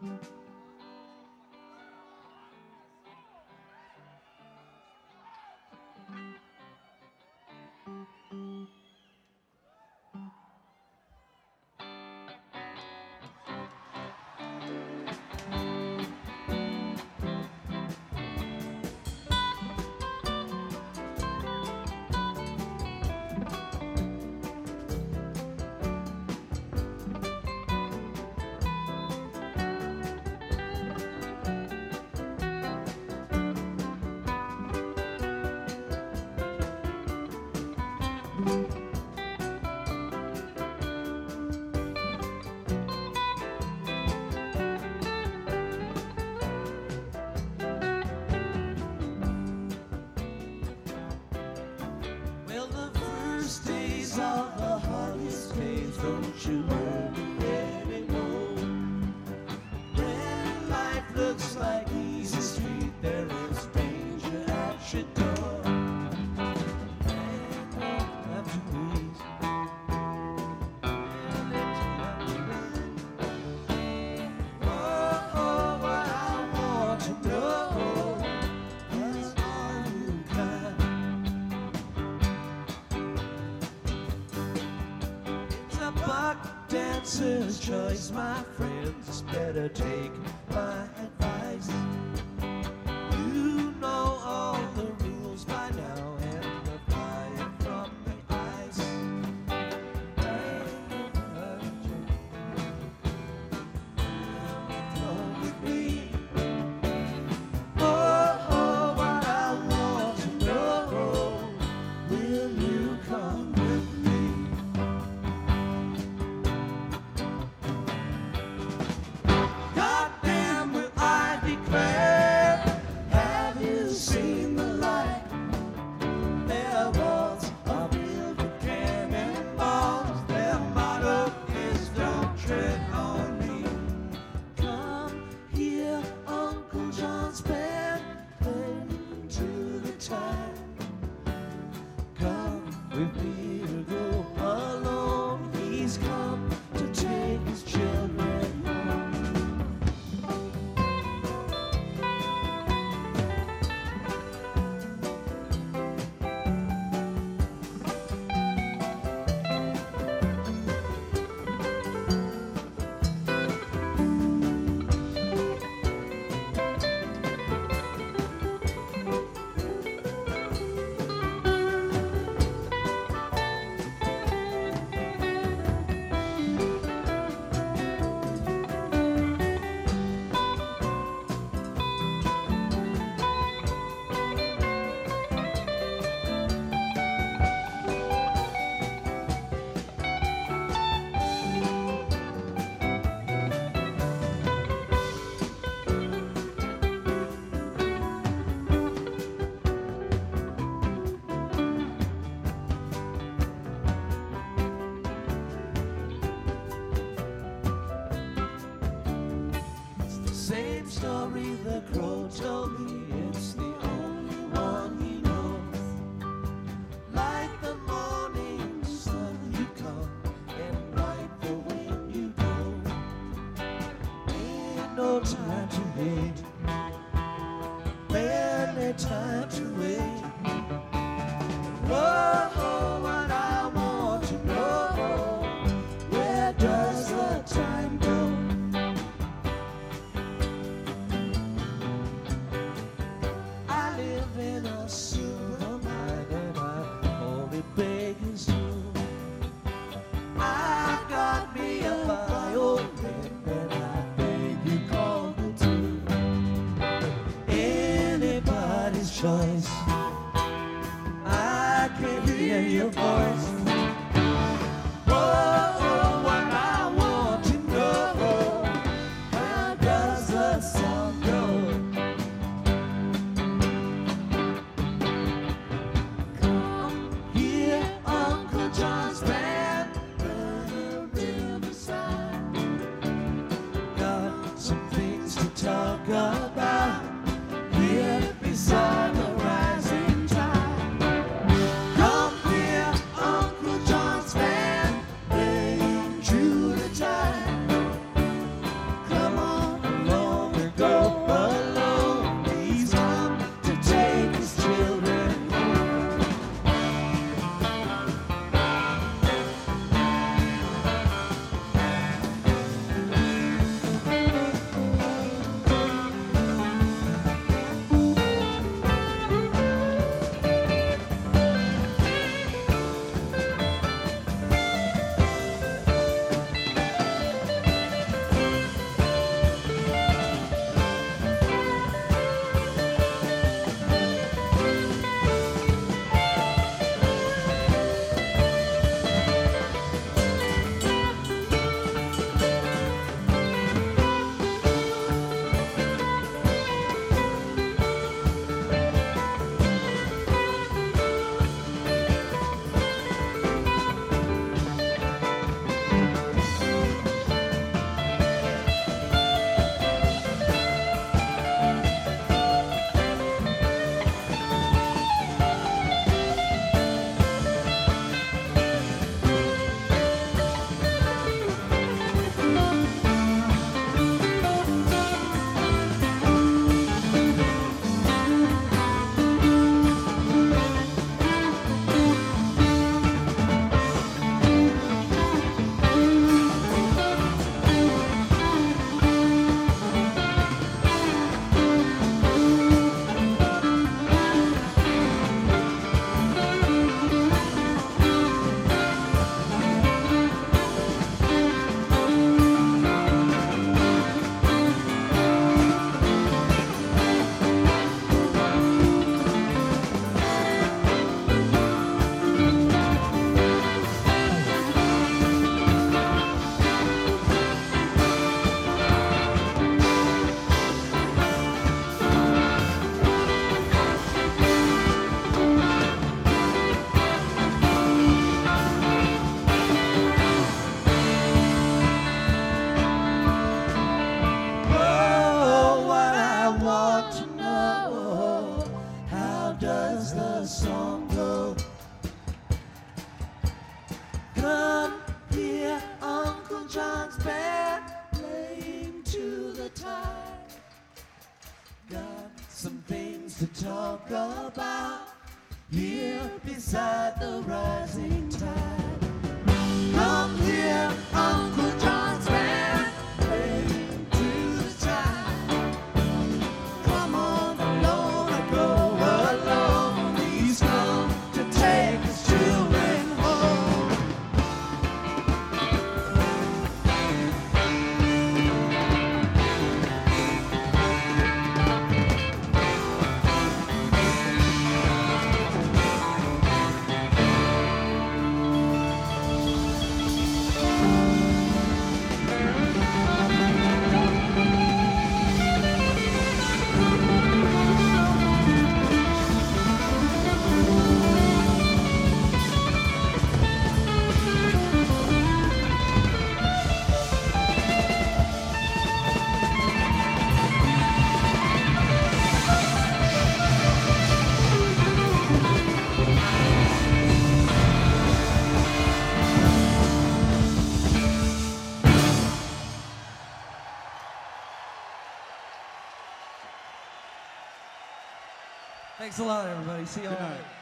Well, the first days are the hardest days, don't you already know? When life looks like easy street, there is danger at your door. And don't have to wait. Oh, oh, what I want to know is, are you kind? It's a buck dancer's choice, my friends. Better take my advice. You know all the rules by now, and the fire from the ice. Come with me. Oh, oh, what I want to know. Will you come with me? Goddamn, will I declare? Have you seen the light? Their walls are built with cannonballs. Their motto is don't tread on me. Come here, Uncle John's band, playing to the time. Come with me to go alone. He's come to take his children home. It's the same story the crow told me. It's the only one he knows. Like the morning sun, you come, and like the wind you go. Ain't no time to hate, barely time to wait. Whoa, what I want to know, where does the time go? I live in a silver mine, and I only beg his tune. I got me a violin, and I beg you call the tune. Anybody's choice. I can hear your voice. Whoa, what I want to know, how does the song go? Come here, Uncle John's band, running riverside. Got some things to talk about here beside the rising tide. Come here, Uncle John's band, playing true to time. Come on, things to talk about here beside the rising tide. Come here, Uncle John's band, playing to the time. Come on alone, I go alone. He's come to take his children home. Thanks a lot, everybody. See you all.